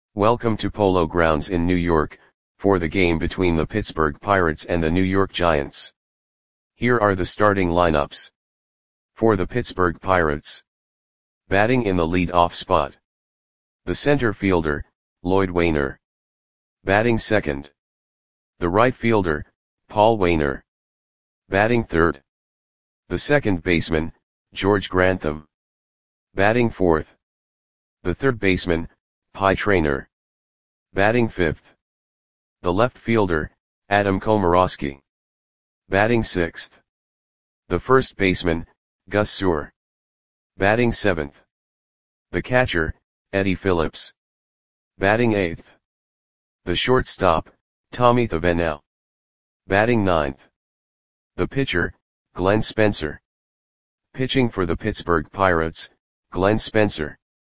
Welcome to Polo Grounds in New York, for the game between the Pittsburgh Pirates and the New York Giants. Here are the starting lineups. For the Pittsburgh Pirates. Batting in the lead-off spot. The center fielder, Lloyd Waner. Batting second. The right fielder, Paul Waner. Batting third. The second baseman, George Grantham. Batting fourth. The third baseman, Pie Traynor. Batting fifth. The left fielder, Adam Komorowski. Batting sixth. The first baseman, Gus Suhr. Batting seventh. The catcher, Eddie Phillips. Batting eighth. The shortstop, Tommy Thavenau. Batting ninth. The pitcher, Glenn Spencer. Pitching for the Pittsburgh Pirates, Glenn Spencer.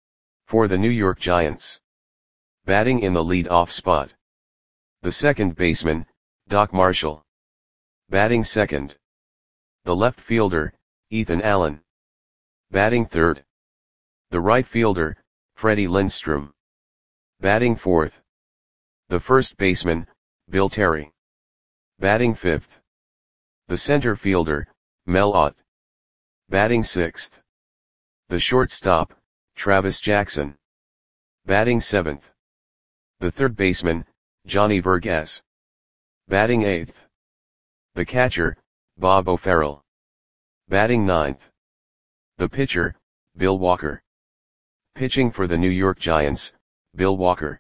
For the New York Giants. Batting in the lead-off spot. The second baseman, Doc Marshall. Batting second. The left fielder, Ethan Allen. Batting third. The right fielder, Freddie Lindstrom. Batting fourth. The first baseman, Bill Terry. Batting fifth. The center fielder, Mel Ott. Batting sixth. The shortstop, Travis Jackson. Batting seventh. The third baseman, Johnny Vergas. Batting eighth. The catcher, Bob O'Farrell. Batting ninth. The pitcher, Bill Walker. Pitching for the New York Giants, Bill Walker.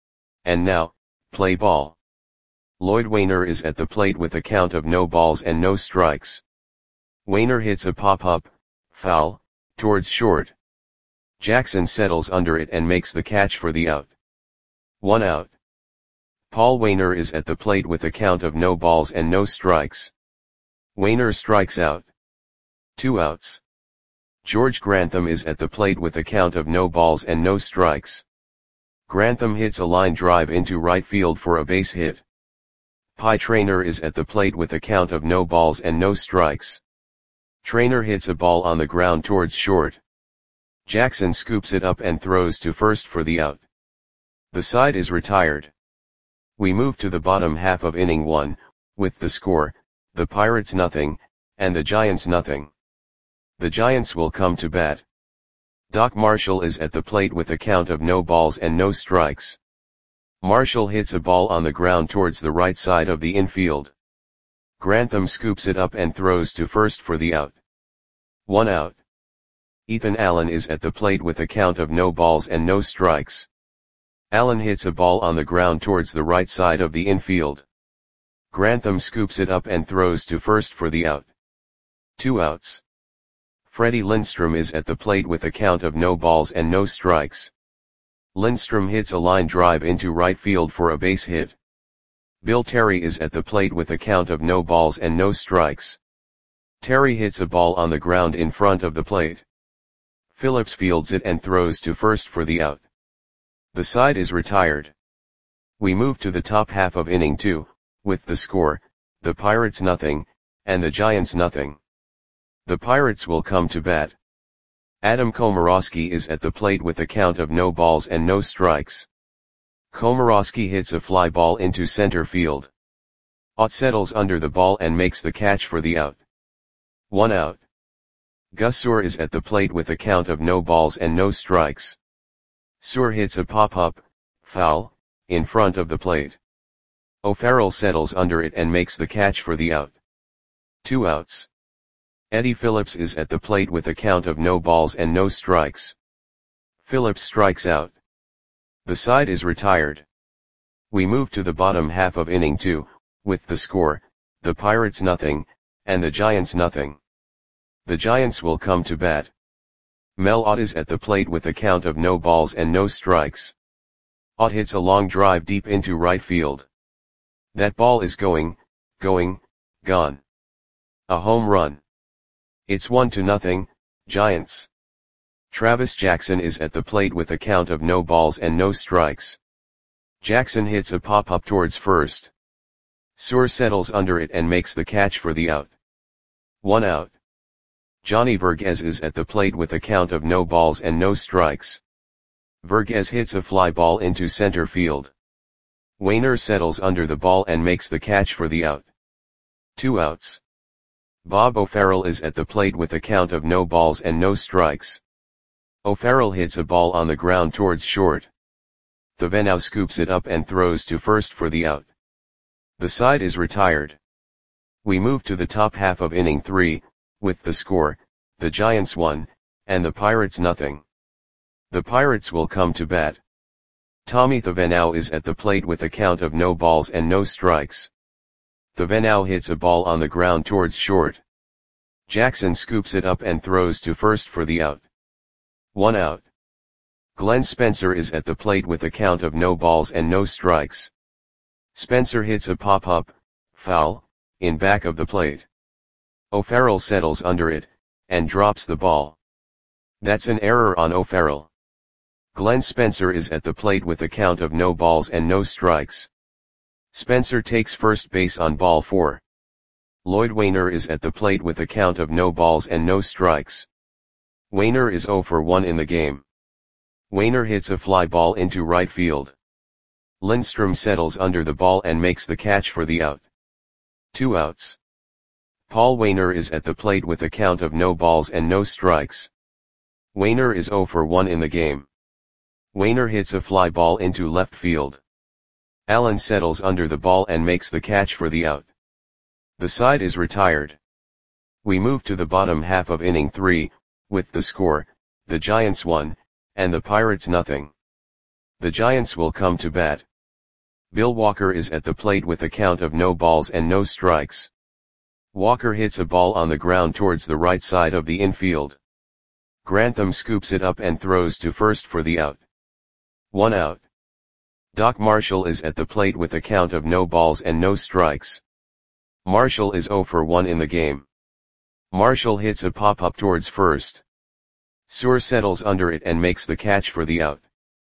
And now, play ball. Lloyd Waner is at the plate with a count of no balls and no strikes. Waner hits a pop-up, foul, towards short. Jackson settles under it and makes the catch for the out. 1 out. Paul Waner is at the plate with a count of no balls and no strikes. Waner strikes out. 2 outs. George Grantham is at the plate with a count of no balls and no strikes. Grantham hits a line drive into right field for a base hit. Pie Traynor is at the plate with a count of no balls and no strikes. Traynor hits a ball on the ground towards short. Jackson scoops it up and throws to first for the out. The side is retired. We move to the bottom half of inning 1, with the score, the Pirates nothing, and the Giants nothing. The Giants will come to bat. Doc Marshall is at the plate with a count of no balls and no strikes. Marshall hits a ball on the ground towards the right side of the infield. Grantham scoops it up and throws to first for the out. 1 out. Ethan Allen is at the plate with a count of no balls and no strikes. Allen hits a ball on the ground towards the right side of the infield. Grantham scoops it up and throws to first for the out. 2 outs. Freddie Lindstrom is at the plate with a count of no balls and no strikes. Lindstrom hits a line drive into right field for a base hit. Bill Terry is at the plate with a count of no balls and no strikes. Terry hits a ball on the ground in front of the plate. Phillips fields it and throws to first for the out. The side is retired. We move to the top half of inning 2, with the score, the Pirates nothing, and the Giants nothing. The Pirates will come to bat. Adam Komorowski is at the plate with a count of no balls and no strikes. Komorowski hits a fly ball into center field. Ott settles under the ball and makes the catch for the out. 1 out. Gus Suhr is at the plate with a count of no balls and no strikes. Suhr hits a pop-up, foul, in front of the plate. O'Farrell settles under it and makes the catch for the out. 2 outs. Eddie Phillips is at the plate with a count of no balls and no strikes. Phillips strikes out. The side is retired. We move to the bottom half of inning 2, with the score, the Pirates nothing, and the Giants nothing. The Giants will come to bat. Mel Ott is at the plate with a count of no balls and no strikes. Ott hits a long drive deep into right field. That ball is gone. A home run. It's 1-0, Giants. Travis Jackson is at the plate with a count of no balls and no strikes. Jackson hits a pop-up towards first. Suhr settles under it and makes the catch for the out. 1 out. Johnny Vergas is at the plate with a count of no balls and no strikes. Vergez hits a fly ball into center field. Wainer settles under the ball and makes the catch for the out. 2 outs. Bob O'Farrell is at the plate with a count of no balls and no strikes. O'Farrell hits a ball on the ground towards short. Thevenot scoops it up and throws to first for the out. The side is retired. We move to the top half of inning 3, with the score, the Giants 1, and the Pirates nothing. The Pirates will come to bat. Tommy Thevenot is at the plate with a count of no balls and no strikes. Thevenot hits a ball on the ground towards short. Jackson scoops it up and throws to first for the out. 1 out. Glenn Spencer is at the plate with a count of no balls and no strikes. Spencer hits a pop-up, foul, in back of the plate. O'Farrell settles under it, and drops the ball. That's an error on O'Farrell. Glenn Spencer is at the plate with a count of no balls and no strikes. Spencer takes first base on ball 4. Lloyd Wainer is at the plate with a count of no balls and no strikes. Wainer is 0 for 1 in the game. Wainer hits a fly ball into right field. Lindstrom settles under the ball and makes the catch for the out. 2 outs. Paul Wainer is at the plate with a count of no balls and no strikes. Wainer is 0 for 1 in the game. Wainer hits a fly ball into left field. Allen settles under the ball and makes the catch for the out. The side is retired. We move to the bottom half of inning 3, with the score, the Giants 1, and the Pirates nothing. The Giants will come to bat. Bill Walker is at the plate with a count of no balls and no strikes. Walker hits a ball on the ground towards the right side of the infield. Grantham scoops it up and throws to first for the out. 1 out. Doc Marshall is at the plate with a count of no balls and no strikes. Marshall is 0 for 1 in the game. Marshall hits a pop-up towards first. Suhr settles under it and makes the catch for the out.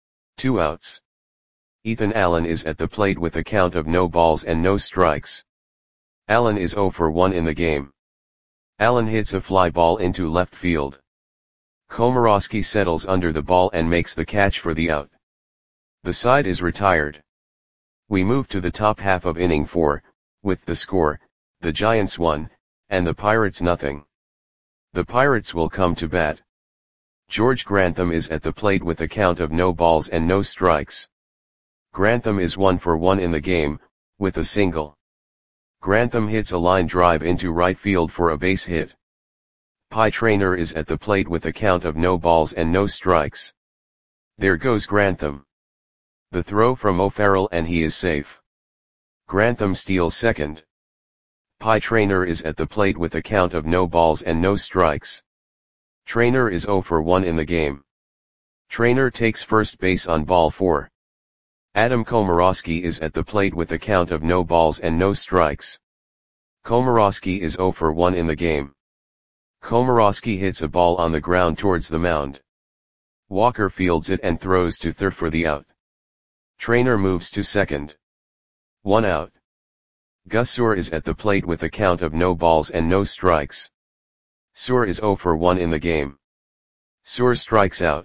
2 outs. Ethan Allen is at the plate with a count of no balls and no strikes. Allen is 0 for 1 in the game. Allen hits a fly ball into left field. Komorowski settles under the ball and makes the catch for the out. The side is retired. We move to the top half of inning 4, with the score, the Giants 1, and the Pirates nothing. The Pirates will come to bat. George Grantham is at the plate with a count of no balls and no strikes. Grantham is 1 for 1 in the game, with a single. Grantham hits a line drive into right field for a base hit. Pie Traynor is at the plate with a count of no balls and no strikes. There goes Grantham. The throw from O'Farrell and he is safe. Grantham steals second. Pie Traynor is at the plate with a count of no balls and no strikes. Traynor is 0 for 1 in the game. Traynor takes first base on ball 4. Adam Komorowski is at the plate with a count of no balls and no strikes. Komorowski is 0 for 1 in the game. Komorowski hits a ball on the ground towards the mound. Walker fields it and throws to third for the out. Traynor moves to second. 1 out. Gus Suhr is at the plate with a count of no balls and no strikes. Suhr is 0 for 1 in the game. Suhr strikes out.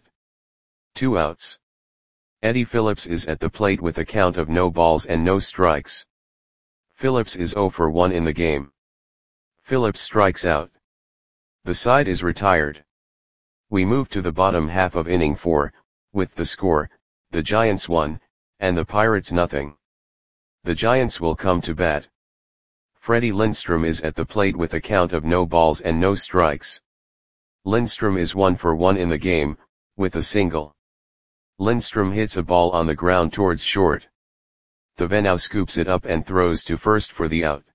2 outs. Eddie Phillips is at the plate with a count of no balls and no strikes. Phillips is 0 for 1 in the game. Phillips strikes out. The side is retired. We move to the bottom half of inning 4, with the score, the Giants 1, and the Pirates nothing. The Giants will come to bat. Freddie Lindstrom is at the plate with a count of no balls and no strikes. Lindstrom is 1 for 1 in the game, with a single. Lindstrom hits a ball on the ground towards short. Thevenot scoops it up and throws to first for the out.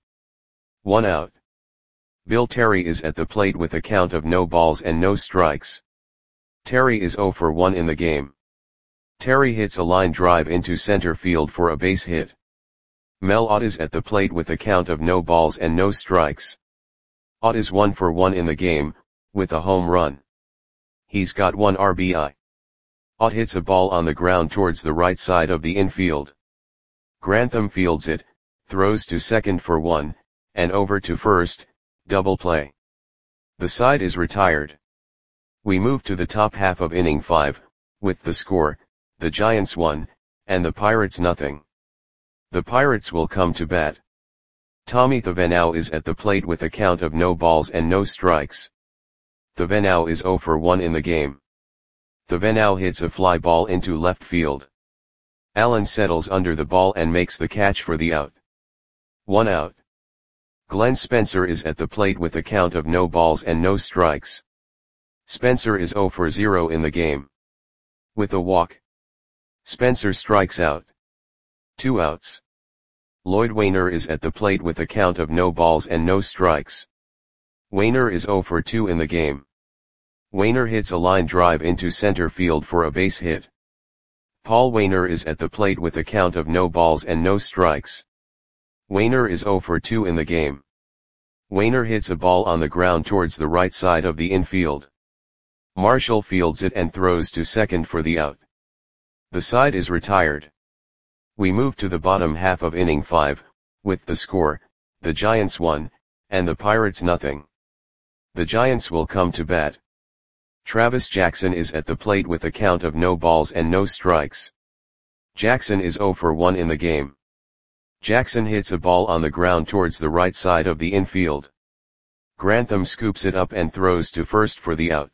1 out. Bill Terry is at the plate with a count of no balls and no strikes. Terry is 0 for 1 in the game. Terry hits a line drive into center field for a base hit. Mel Ott is at the plate with a count of no balls and no strikes. Ott is 1 for 1 in the game, with a home run. He's got 1 RBI. Ott hits a ball on the ground towards the right side of the infield. Grantham fields it, throws to second for 1, and over to first, double play. The side is retired. We move to the top half of inning 5, With the score, the Giants 1, and the Pirates nothing. The Pirates will come to bat. Tommy Thevenot is at the plate with a count of no balls and no strikes. Thevenot is 0 for 1 in the game. Thevenot hits a fly ball into left field. Allen settles under the ball and makes the catch for the out. 1 out. Glenn Spencer is at the plate with a count of no balls and no strikes. Spencer is 0 for 0 in the game. With a walk, Spencer strikes out. 2 outs. Lloyd Wainer is at the plate with a count of no balls and no strikes. Wainer is 0 for 2 in the game. Wainer hits a line drive into center field for a base hit. Paul Wainer is at the plate with a count of no balls and no strikes. Wainer is 0 for 2 in the game. Wainer hits a ball on the ground towards the right side of the infield. Marshall fields it and throws to second for the out. The side is retired. We move to the bottom half of inning 5, with the score, the Giants 1, and the Pirates nothing. The Giants will come to bat. Travis Jackson is at the plate with a count of no balls and no strikes. Jackson is 0 for 1 in the game. Jackson hits a ball on the ground towards the right side of the infield. Grantham scoops it up and throws to first for the out.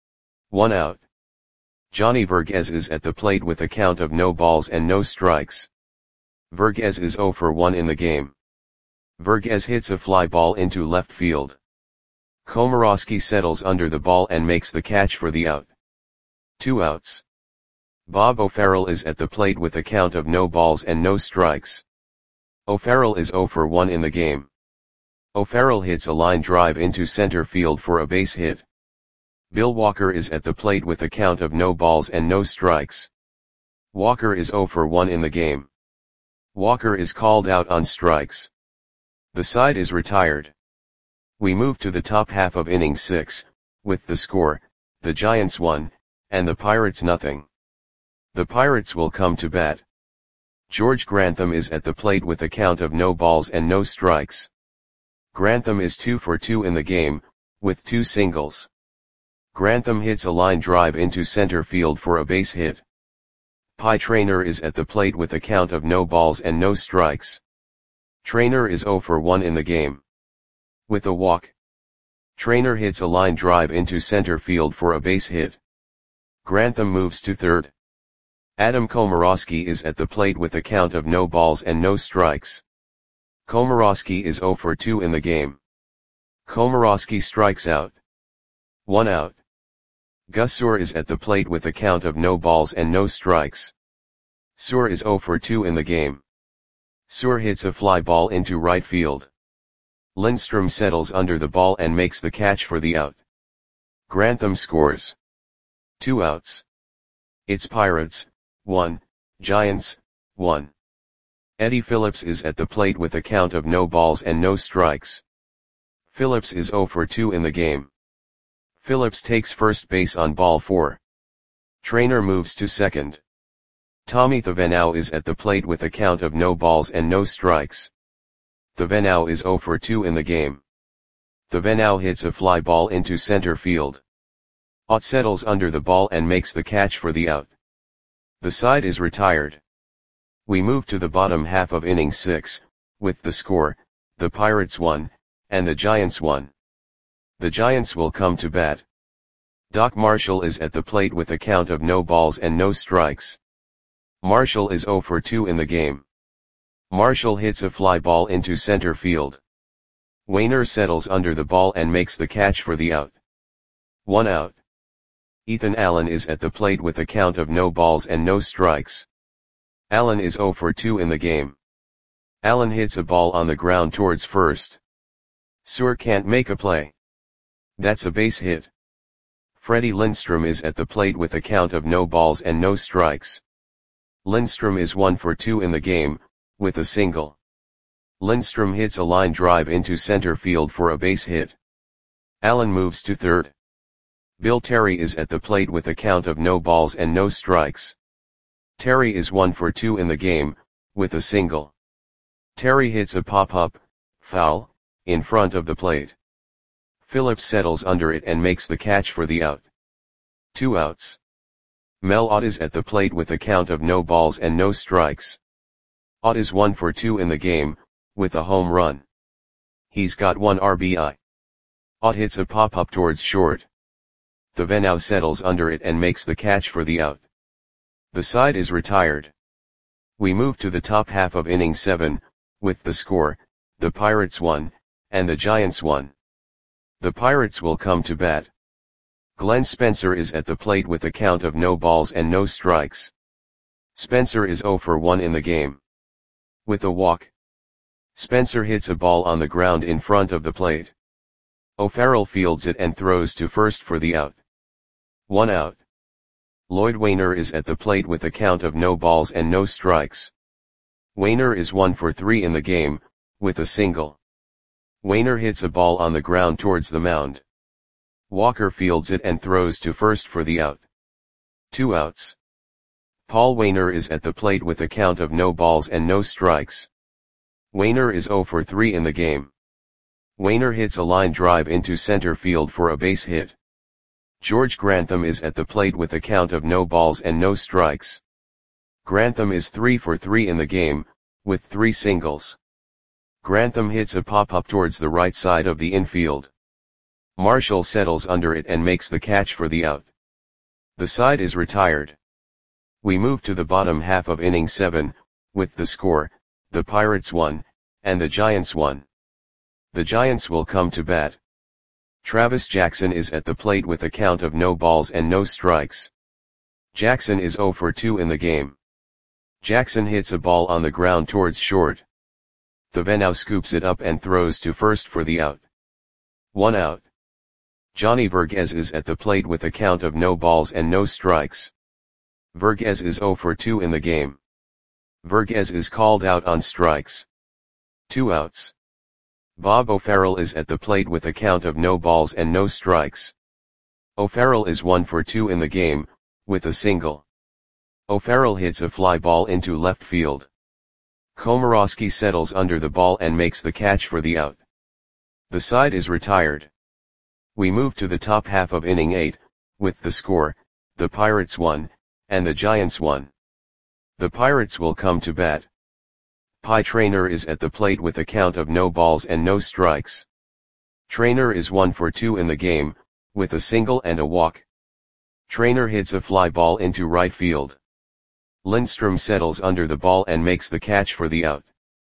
1 out. Johnny Verghese is at the plate with a count of no balls and no strikes. Verghese is 0 for 1 in the game. Verghese hits a fly ball into left field. Komorowski settles under the ball and makes the catch for the out. 2 outs. Bob O'Farrell is at the plate with a count of no balls and no strikes. O'Farrell is 0 for 1 in the game. O'Farrell hits a line drive into center field for a base hit. Bill Walker is at the plate with a count of no balls and no strikes. Walker is 0 for 1 in the game. Walker is called out on strikes. The side is retired. We move to the top half of inning 6, with the score, the Giants 1, and the Pirates nothing. The Pirates will come to bat. George Grantham is at the plate with a count of no balls and no strikes. Grantham is 2 for 2 in the game, with 2 singles. Grantham hits a line drive into center field for a base hit. Pie Traynor is at the plate with a count of no balls and no strikes. Traynor is 0 for 1 in the game. With a walk, Traynor hits a line drive into center field for a base hit. Grantham moves to third. Adam Komorowski is at the plate with a count of no balls and no strikes. Komorowski is 0 for 2 in the game. Komorowski strikes out. 1 out. Gus Suhr is at the plate with a count of no balls and no strikes. Suhr is 0 for 2 in the game. Suhr hits a fly ball into right field. Lindstrom settles under the ball and makes the catch for the out. Grantham scores. 2 outs. It's Pirates 1, Giants 1. Eddie Phillips is at the plate with a count of no balls and no strikes. Phillips is 0 for 2 in the game. Phillips takes first base on ball 4. Traynor moves to second. Tommy Thevenot is at the plate with a count of no balls and no strikes. Thevenot is 0 for 2 in the game. Thevenot hits a fly ball into center field. Ott settles under the ball and makes the catch for the out. The side is retired. We move to the bottom half of inning 6, with the score, the Pirates 1, and the Giants 1. The Giants will come to bat. Doc Marshall is at the plate with a count of no balls and no strikes. Marshall is 0 for 2 in the game. Marshall hits a fly ball into center field. Wainer settles under the ball and makes the catch for the out. 1 out. Ethan Allen is at the plate with a count of no balls and no strikes. Allen is 0 for 2 in the game. Allen hits a ball on the ground towards first. Suhr can't make a play. That's a base hit. Freddie Lindstrom is at the plate with a count of no balls and no strikes. Lindstrom is 1 for 2 in the game, with a single. Lindstrom hits a line drive into center field for a base hit. Allen moves to third. Bill Terry is at the plate with a count of no balls and no strikes. Terry is 1 for 2 in the game, with a single. Terry hits a pop-up, foul, in front of the plate. Phillips settles under it and makes the catch for the out. 2 outs. Mel Ott is at the plate with a count of no balls and no strikes. Ott is 1 for 2 in the game, with a home run. He's got 1 RBI. Ott hits a pop-up towards short. Thevenot settles under it and makes the catch for the out. The side is retired. We move to the top half of inning 7, with the score, the Pirates 1, and the Giants 1. The Pirates will come to bat. Glenn Spencer is at the plate with a count of no balls and no strikes. Spencer is 0 for 1 in the game. With a walk, Spencer hits a ball on the ground in front of the plate. O'Farrell fields it and throws to first for the out. 1 out. Lloyd Wainer is at the plate with a count of no balls and no strikes. Wainer is 1 for 3 in the game, with a single. Wainer hits a ball on the ground towards the mound. Walker fields it and throws to first for the out. 2 outs. Paul Wainer is at the plate with a count of no balls and no strikes. Wainer is 0 for 3 in the game. Wainer hits a line drive into center field for a base hit. George Grantham is at the plate with a count of no balls and no strikes. Grantham is 3 for 3 in the game, with 3 singles. Grantham hits a pop-up towards the right side of the infield. Marshall settles under it and makes the catch for the out. The side is retired. We move to the bottom half of inning 7, with the score, the Pirates 1, and the Giants 1. The Giants will come to bat. Travis Jackson is at the plate with a count of no balls and no strikes. Jackson is 0 for 2 in the game. Jackson hits a ball on the ground towards short. Thevenot scoops it up and throws to first for the out. 1 out. Johnny Verghese is at the plate with a count of no balls and no strikes. Verghese is 0 for 2 in the game. Verghese is called out on strikes. 2 outs. Bob O'Farrell is at the plate with a count of no balls and no strikes. O'Farrell is 1 for 2 in the game, with a single. O'Farrell hits a fly ball into left field. Komorowski settles under the ball and makes the catch for the out. The side is retired. We move to the top half of inning 8, with the score, the Pirates 1, and the Giants 1. The Pirates will come to bat. Pie Traynor is at the plate with a count of no balls and no strikes. Traynor is 1 for 2 in the game, with a single and a walk. Traynor hits a fly ball into right field. Lindstrom settles under the ball and makes the catch for the out.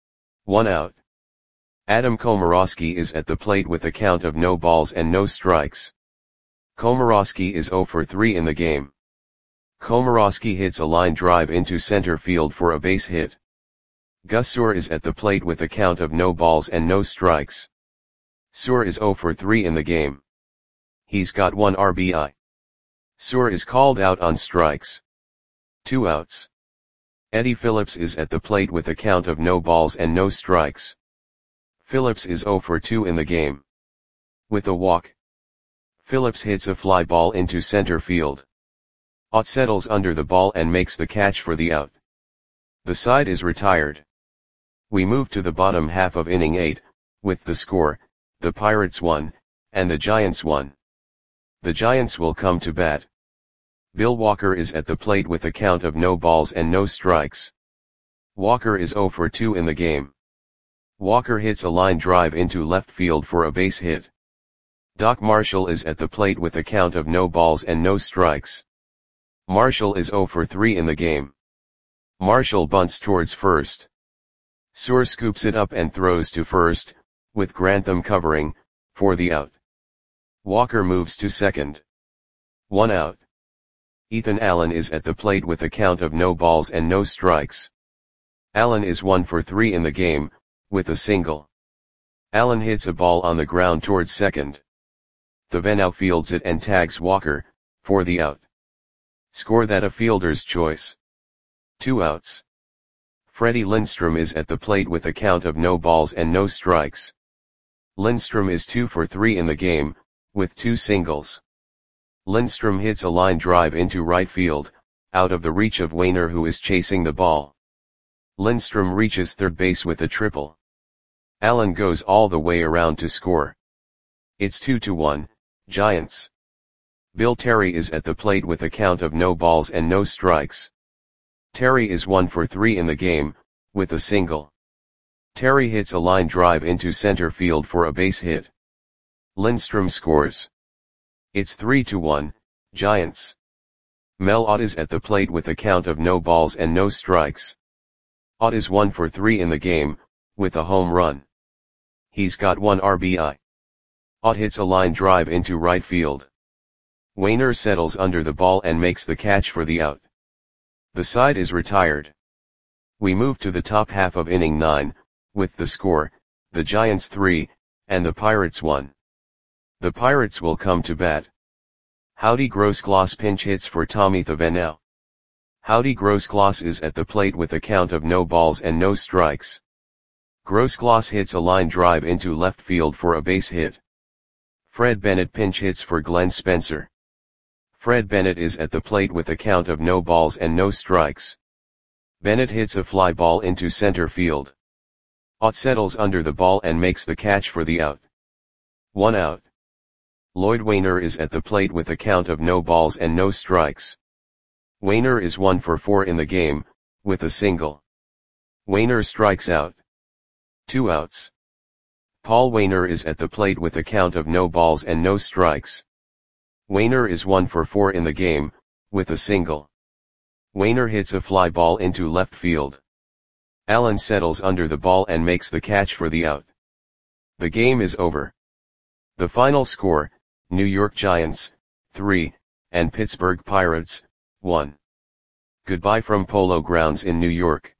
1 out. Adam Komorowski is at the plate with a count of no balls and no strikes. Komorowski is 0 for 3 in the game. Komorowski hits a line drive into center field for a base hit. Gus Suhr is at the plate with a count of no balls and no strikes. Suhr is 0 for 3 in the game. He's got 1 RBI. Suhr is called out on strikes. 2 outs. Eddie Phillips is at the plate with a count of no balls and no strikes. Phillips is 0 for 2 in the game. With a walk, Phillips hits a fly ball into center field. Ott settles under the ball and makes the catch for the out. The side is retired. We move to the bottom half of inning 8, with the score, the Pirates 1, and the Giants 1. The Giants will come to bat. Bill Walker is at the plate with a count of no balls and no strikes. Walker is 0 for 2 in the game. Walker hits a line drive into left field for a base hit. Doc Marshall is at the plate with a count of no balls and no strikes. Marshall is 0 for 3 in the game. Marshall bunts towards first. Suhr scoops it up and throws to first, with Grantham covering, for the out. Walker moves to second. 1 out. Ethan Allen is at the plate with a count of no balls and no strikes. Allen is 1 for 3 in the game, with a single. Allen hits a ball on the ground towards second. Thevenot fields it and tags Walker, for the out. Score that a fielder's choice. 2 outs. Freddie Lindstrom is at the plate with a count of no balls and no strikes. Lindstrom is 2 for 3 in the game, with 2 singles. Lindstrom hits a line drive into right field, out of the reach of Wainer who is chasing the ball. Lindstrom reaches third base with a triple. Allen goes all the way around to score. It's 2-1, Giants. Bill Terry is at the plate with a count of no balls and no strikes. Terry is 1 for 3 in the game, with a single. Terry hits a line drive into center field for a base hit. Lindstrom scores. It's 3-1, Giants. Mel Ott is at the plate with a count of no balls and no strikes. Ott is 1 for 3 in the game, with a home run. He's got 1 RBI. Ott hits a line drive into right field. Wainer settles under the ball and makes the catch for the out. The side is retired. We move to the top half of inning 9, with the score, the Giants 3, and the Pirates 1. The Pirates will come to bat. Howdy Grossgloss pinch hits for Tommy Thavenau. Howdy Grossgloss is at the plate with a count of no balls and no strikes. Grossgloss hits a line drive into left field for a base hit. Fred Bennett pinch hits for Glenn Spencer. Fred Bennett is at the plate with a count of no balls and no strikes. Bennett hits a fly ball into center field. Ott settles under the ball and makes the catch for the out. 1 out. Lloyd Wainer is at the plate with a count of no balls and no strikes. Wainer is 1 for 4 in the game, with a single. Wainer strikes out. 2 outs. Paul Wainer is at the plate with a count of no balls and no strikes. Wainer is 1 for 4 in the game, with a single. Wainer hits a fly ball into left field. Allen settles under the ball and makes the catch for the out. The game is over. The final score, New York Giants, 3, and Pittsburgh Pirates, 1. Goodbye from Polo Grounds in New York.